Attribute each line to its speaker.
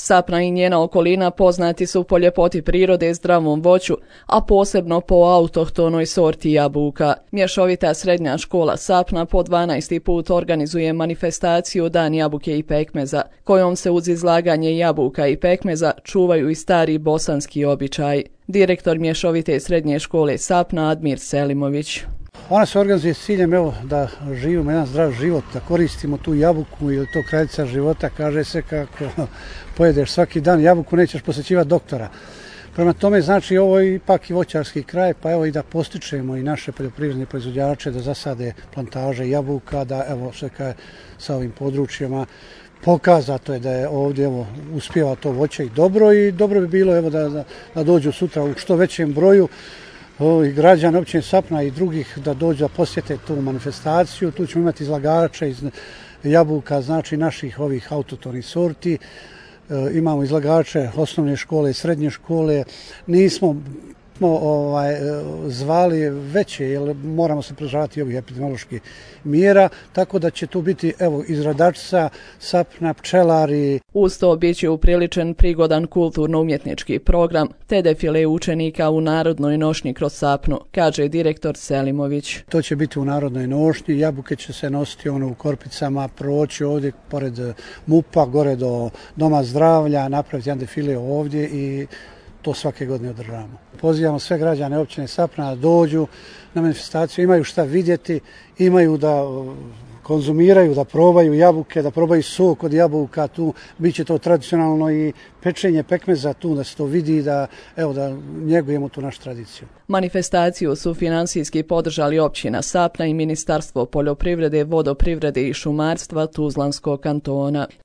Speaker 1: Sapna i njena okolina poznati su po ljepoti prirode i zdravom voću, a posebno po autohtonoj sorti jabuka. Mješovita srednja škola Sapna po 12. put organizuje manifestaciju Dan jabuke i pekmeza, kojom se uz izlaganje jabuka i pekmeza čuvaju i stari bosanski običaji. Direktor Mješovite srednje škole Sapna Admir Selimović.
Speaker 2: Ona se organizuje s ciljem da živimo jedan zdrav život, da koristimo tu jabuku ili to kraljica života. Kaže se kako pojedeš svaki dan jabuku nećeš posjećivati doktora. Prema tome znači ovo je ipak i voćarski kraj, pa evo i da postičemo i naše poljoprivredne proizvođače da zasade plantaže jabuka, da evo sve sa ovim područjima pokazato je da je ovdje uspijeva to voće i dobro bi bilo da dođu sutra u što većem broju i građana općine Sapna i drugih da dođu da posjete tu manifestaciju. Tu ćemo imati izlagače iz jabuka, znači naših ovih autohtonih sorti. Imamo izlagače osnovne škole i srednje škole. Nismo zvali veće jer moramo se pridržavati ovih epidemioloških mjera, tako da će tu biti izradačica, Sapna, pčelari.
Speaker 1: Uz to bit će upriličen prigodan kulturno-umjetnički program te defile učenika u Narodnoj nošnji kroz Sapnu, kaže direktor Selimović.
Speaker 2: To će biti u Narodnoj nošnji, jabuke će se nositi u korpicama, proći ovdje pored MUP-a, gore do Doma zdravlja, napraviti jedan defile ovdje i to svake godine održavamo. Pozivamo sve građane općine Sapna da dođu na manifestaciju, imaju šta vidjeti, imaju da konzumiraju, da probaju jabuke, da probaju sok od jabuka, tu bit će to tradicionalno i pečenje pekmeza tu da se to vidi, da njegujemo tu našu tradiciju.
Speaker 1: Manifestaciju su financijski podržali općina Sapna i Ministarstvo poljoprivrede, vodoprivrede i šumarstva Tuzlanskog kantona.